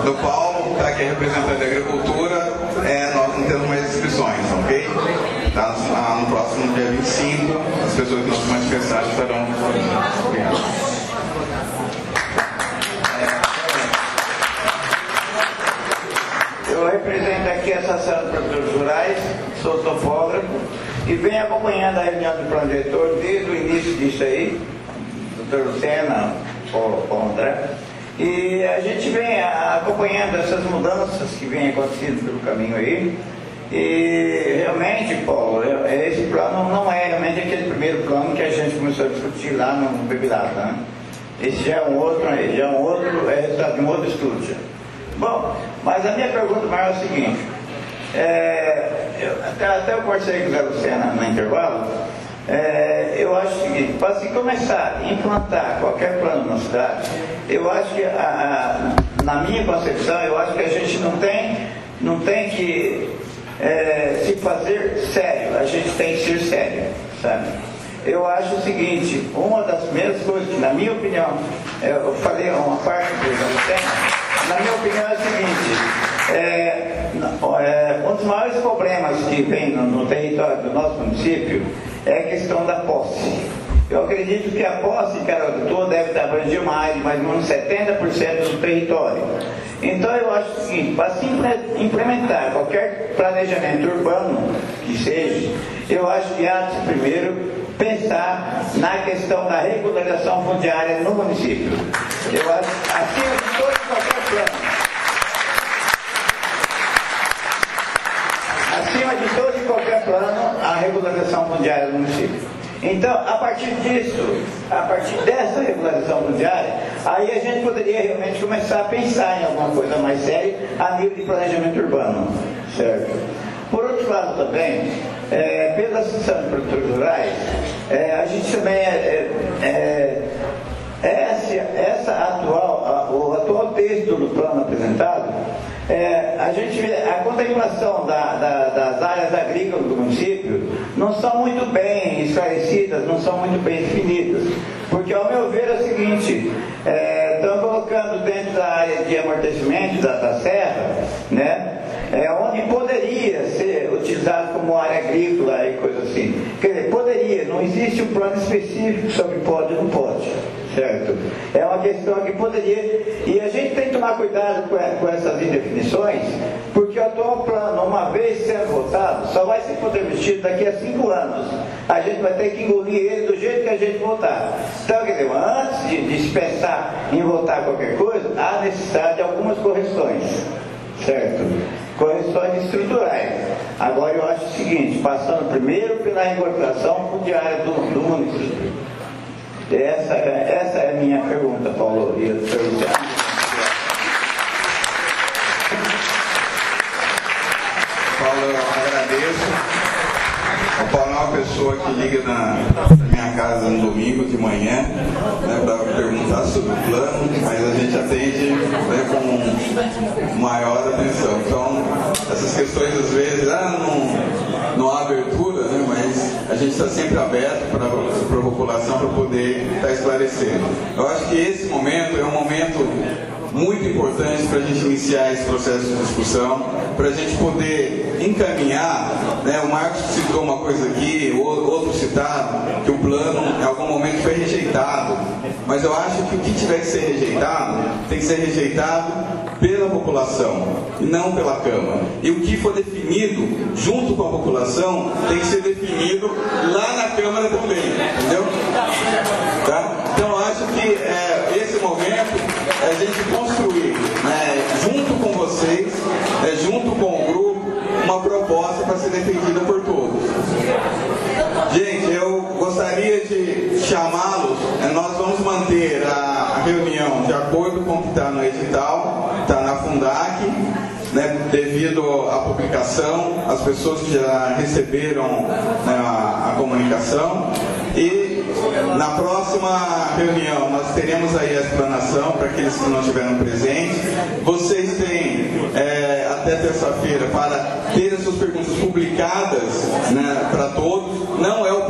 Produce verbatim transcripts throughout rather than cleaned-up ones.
do Paulo, tá, que é representante da agricultura, é, nós não temos mais inscrições, ok? Tá, no próximo dia vinte e cinco, as pessoas que não se manifestarem estarão. Eu represento aqui a Associação de Produtores Rurais, sou topógrafo e venho acompanhando a reunião do plano diretor desde o início disso aí, doutor Lucena, o André, e a gente vem acompanhando essas mudanças que vêm acontecendo pelo caminho aí. E realmente, Paulo, esse plano não é realmente aquele primeiro plano que a gente começou a discutir lá no Bebelata, né? Esse já é um outro, já é um outro, é resultado de um outro estudo já. Bom, mas a minha pergunta maior é o seguinte, é, eu, até, até eu conversei com o Zé Lucena no intervalo, é, eu acho o seguinte, para se começar a implantar qualquer plano na cidade, eu acho que, a, a, na minha concepção, eu acho que a gente não tem, não tem que É, se fazer sério, a gente tem que ser sério, sabe? Eu acho o seguinte, uma das primeiras coisas que, na minha opinião, eu falei uma parte do que na minha opinião é o seguinte, é, é, um dos maiores problemas que vem no, no território do nosso município é a questão da posse. Eu acredito que a posse em Caraguatatuba deve estar abrangendo mais, mais ou menos setenta por cento do território. Então eu acho o seguinte, para se implementar qualquer planejamento urbano que seja, eu acho que há de primeiro pensar na questão da regularização fundiária no município. Eu acho, acima de todo e qualquer plano, acima de todo e qualquer plano, a regularização fundiária no município. Então, a partir disso, a partir dessa regularização fundiária, aí a gente poderia realmente começar a pensar em alguma coisa mais séria a nível de planejamento urbano, certo? Por outro lado também, é, pela Associação de Produtores Rurais, é, a gente também é, é, é, essa, essa atual, a, o atual texto do plano apresentado, É, a gente vê a contemplação da, da, das áreas agrícolas do município não são muito bem esclarecidas, não são muito bem definidas, porque ao meu ver é o seguinte, é, estão colocando dentro da área de amortecimento da, da serra, né, é, onde poderia ser utilizado como área agrícola e coisa assim. Quer dizer, poderia, não existe um plano específico sobre pode ou não pode, certo? É uma questão que poderia, e a gente tem que tomar cuidado com, com essas indefinições, porque o atual plano, uma vez sendo votado, só vai ser poder vestido daqui a cinco anos. A gente vai ter que engolir ele do jeito que a gente votar. Então, quer dizer, antes de, de se pensar em votar qualquer coisa, há necessidade de algumas correções, certo? Correções estruturais. Agora eu acho o seguinte, passando primeiro pela regularização fundiária do, do município. Essa, essa é a minha pergunta, Paulo. E eu Paulo, eu agradeço. O Paulo é uma pessoa que liga na, na minha casa no domingo de manhã, né, para perguntar sobre o plano, mas a gente atende, né, com maior atenção. Então, essas questões às vezes, ah, não, não há abertura, né, mas a gente está sempre aberto para a população para poder estar esclarecendo. Eu acho que esse momento é um momento muito importante para a gente iniciar esse processo de discussão, para a gente poder encaminhar, né, o Marcos citou uma coisa aqui, o outro citado, que o plano em algum momento foi rejeitado, mas eu acho que o que tiver que ser rejeitado, tem que ser rejeitado pela população, e não pela Câmara. E o que for definido junto com a população, tem que ser definido lá na Câmara também, entendeu? Tá? Então eu acho que é, esse momento é a gente construir, né, junto com vocês, é, junto com o grupo, uma proposta para ser defendida por todos. Gente, eu gostaria de chamá-los, é, nós vamos manter a, a reunião de acordo com o que está no edital, está na Fundac, né, devido à publicação, as pessoas que já receberam, né, a, a comunicação. E na próxima reunião nós teremos aí a explanação para aqueles que não estiveram presentes. Vocês têm é, até terça-feira para ter as suas perguntas publicadas, né, para todos. Não é o prazo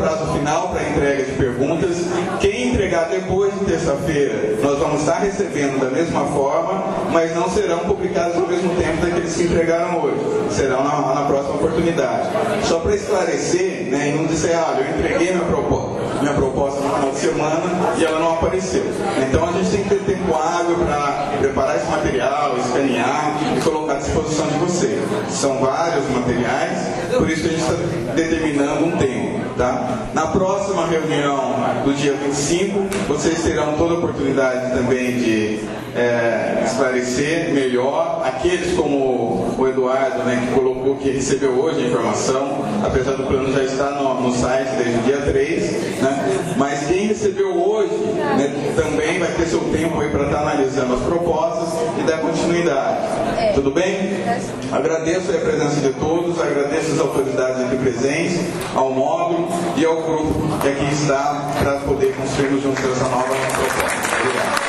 prazo final para entrega de perguntas. Quem entregar depois de terça-feira, nós vamos estar recebendo da mesma forma, mas não serão publicados ao mesmo tempo daqueles que entregaram hoje. Serão na, na próxima oportunidade. Só para esclarecer, né, e não dizer, ah, eu entreguei minha proposta, minha proposta no final de semana e ela não apareceu. Então a gente tem que ter tempo hábil para preparar esse material, escanear e colocar à disposição de vocês. São vários materiais, por isso que a gente está determinando um tempo. Tá? Na próxima reunião do dia vinte e cinco, vocês terão toda a oportunidade também de é, esclarecer melhor. Aqueles como o Eduardo, né, que colocou que recebeu hoje a informação, apesar do plano já estar no, no site desde o dia três, né? Mas quem recebeu hoje, né, também vai ter seu tempo aí para estar analisando as propostas e dar continuidade. Tudo bem? Agradeço a presença de todos, agradeço as autoridades aqui presentes, ao módulo e ao grupo que aqui está para poder construirmos juntos essa nova proposta. Obrigado.